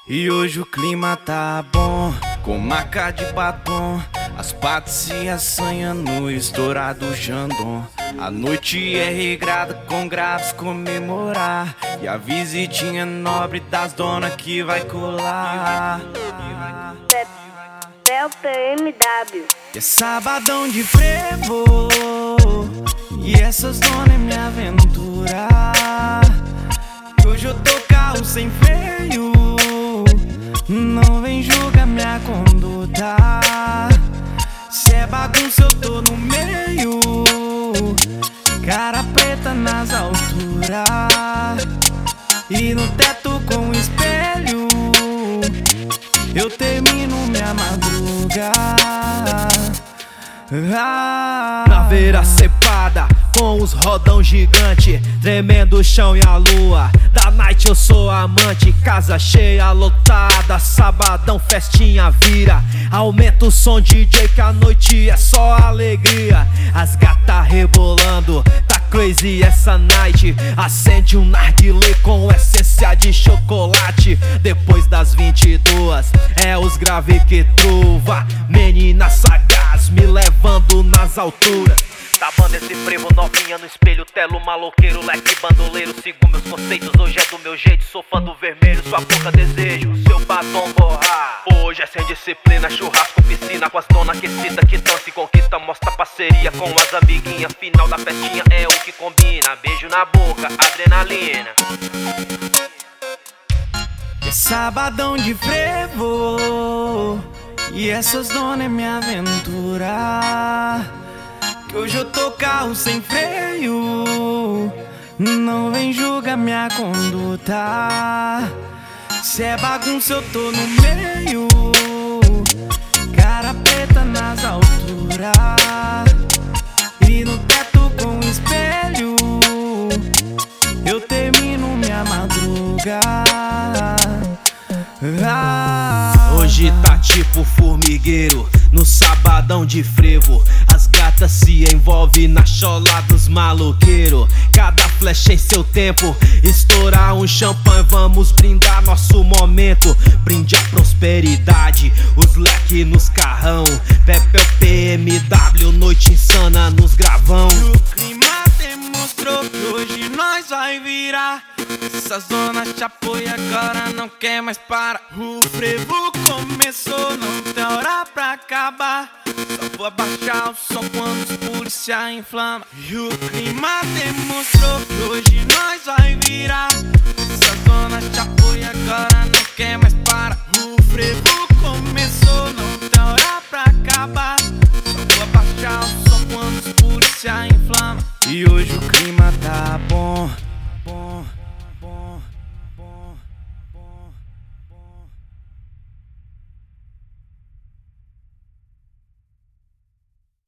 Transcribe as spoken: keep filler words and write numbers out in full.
E hoje o clima tá bom, com maca de batom, as patas se assanham no estourado Jandon. A noite é regrada com graves comemorar, e a visitinha nobre das donas que vai colar. Delta M W. E é sabadão de frevo, e essas donas é minha aventura. E hoje eu tô carro sem freio, não vem julgar minha conduta. Se é bagunça eu tô no meio, cara preta nas alturas, e no teto com espelho eu termino minha madruga. Ah. Naveira cepada com os rodão gigante, tremendo o chão e a lua. Da night eu sou amante, casa cheia, lotada, sabadão, festinha vira. Aumenta o som D J que a noite é só alegria. As gatas rebolando, tá crazy essa night. Acende um narguilé com essência de chocolate. Depois das vinte e duas é os grave que truva. Menina sagaz me levando nas alturas. Tá banda esse frevo, novinha no espelho, telo maloqueiro, leque bandoleiro. Sigo meus conceitos, hoje é do meu jeito, sou fã do vermelho, sua boca desejo, seu batom borrar. Hoje é sem disciplina, churrasco, piscina, com as donas aquecidas que dança e conquista, mostra parceria com as amiguinhas. Final da festinha é o que combina, beijo na boca, adrenalina. É sabadão de frevo, e essas donas é minha aventura. Que hoje eu tô carro sem freio, não vem julgar minha conduta. Se é bagunça eu tô no meio, cara preta nas alturas, e no teto com espelho eu termino minha madruga. Ah. Hoje tá tipo formigueiro, no sabadão de frevo. As gatas se envolvem na chola dos maloqueiros. Cada flecha em seu tempo, estourar um champanhe, vamos brindar nosso momento. Brinde a prosperidade, os leque nos carrão. Pepel P M W, noite insana nos gravão. E o clima demonstrou que hoje nós vai virar. Essas donas te apoiam agora, não quer mais parar. O frevo começou, não tem hora pra acabar. Só vou abaixar o som quando os polícia inflama. E o clima demonstrou que hoje nós vai virar. Essas donas te apoiam agora, não quer mais